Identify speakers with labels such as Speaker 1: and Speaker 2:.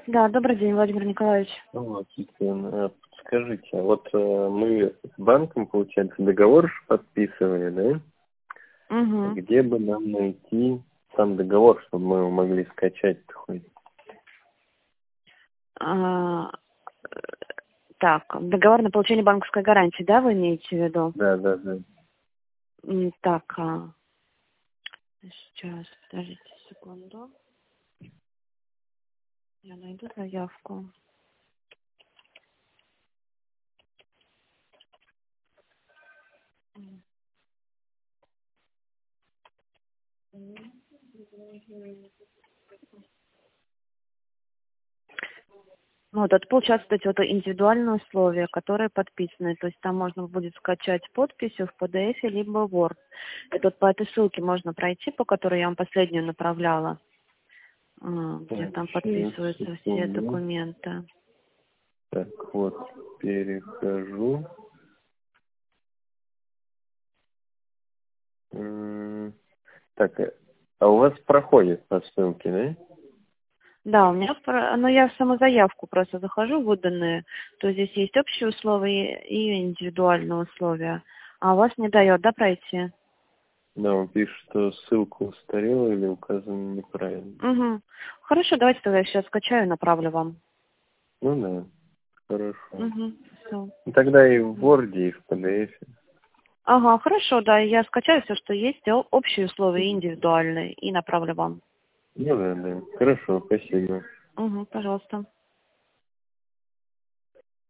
Speaker 1: Да, добрый день, Владимир Николаевич.
Speaker 2: Вот, Екатерина, скажите, вот мы с банком, получается, договор подписывали, да?
Speaker 1: Угу.
Speaker 2: Где бы нам найти сам договор, чтобы мы его могли скачать хоть?
Speaker 1: Так, договор на получение банковской гарантии, да, вы имеете в виду?
Speaker 2: Да, да, да.
Speaker 1: Так, сейчас, подождите секунду. Я найду заявку. Ну, вот это получается вот эти вот индивидуальные условия, которые подписаны. То есть там можно будет скачать подписью в PDF либо Word. Это вот по этой ссылке можно пройти, по которой я вам последнюю направляла, где
Speaker 2: Так,
Speaker 1: там
Speaker 2: сейчас,
Speaker 1: подписываются все
Speaker 2: секунду.
Speaker 1: документы.
Speaker 2: Так, вот, перехожу. Так, а у вас проходит по ссылке, да?
Speaker 1: Да, у меня, но я в саму заявку просто захожу, выданные, то здесь есть общие условия и индивидуальные условия. А у вас не дает, да, пройти?
Speaker 2: Да, он пишет, что ссылка устарела или указана неправильно.
Speaker 1: Угу. Хорошо, давайте тогда я сейчас скачаю и направлю вам.
Speaker 2: Ну да, хорошо.
Speaker 1: Угу. Все.
Speaker 2: Ну, тогда и в Word, и в PDF.
Speaker 1: Ага, хорошо, да, я скачаю все, что есть, общие условия и индивидуальные, и направлю вам.
Speaker 2: Ну да, да. Хорошо, спасибо.
Speaker 1: Угу, пожалуйста.